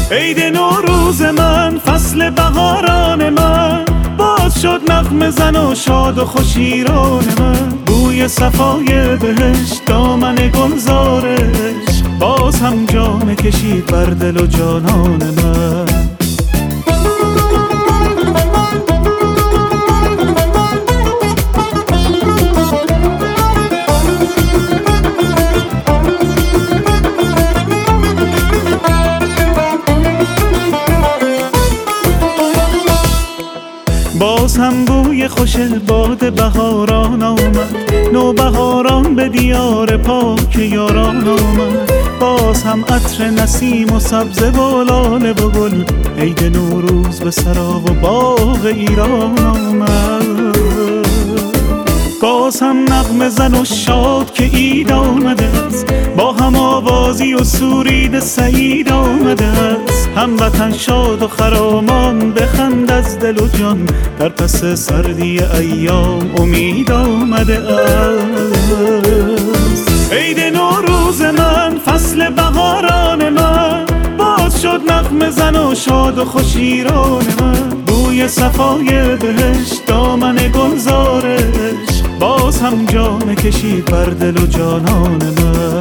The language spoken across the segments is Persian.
عید نوروز من، فصل بهاران من، باز شد نغمه زن و شاد و خوش ایران من. بوی صفای بهشت، دامن گلزارش، باز هم جام کشید بر دل و جانان من. باز هم بوی خوش باد بهاران آمد، نوبهاران به دیار پاک یاران آمد. باز هم عطر نسیم و سبزه و لاله و گل، عید نوروز به سرا و باغ ایران آمد. باز هم نغمه زن و شاد که عید آمده است، با هم آوازی و سرود سعید آمده است. هموطن شاد و خرامان بخند از دل و جان، در پس سردی ایام امید آمده است. عید نوروز من، فصل بهاران من، باز شد نغمه زن و شاد و خوش ایران من. بوی صفای بهشت، دامن گلزارش، باز هم جام کشید بر دل و جانان من.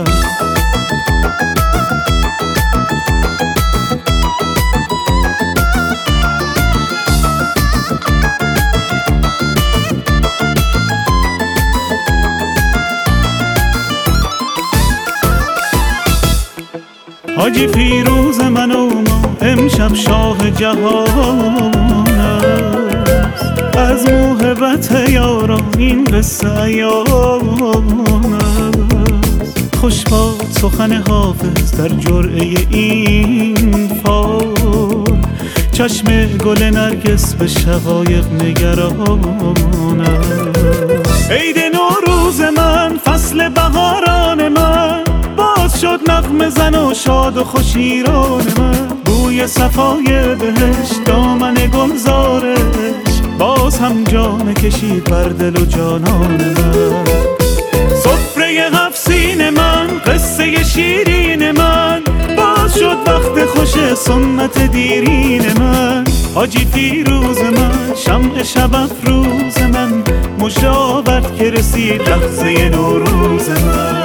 حاجی فیروز من و ما، امشب شاه جهان است. از موهبت یاران این قصه ایان است. خوش باد سخن حافظ در جرعه این فال، چشم گل نرگس به شقایق نگران است. عید نوروز من، فصل بهاران من، باز شد نغمه زن و شاد و خوش ایران من. بوی صفای بهشت، دامن گلزارش، باز هم جام کشید بر دل و جانان من. سفره هفت سین من، قصه شیرین من، باز شد وقت خوش سنت دیرین من. حاجی فیروز من، شمع شب افروز من، مژه آورد که رسید لحظه نوروز من.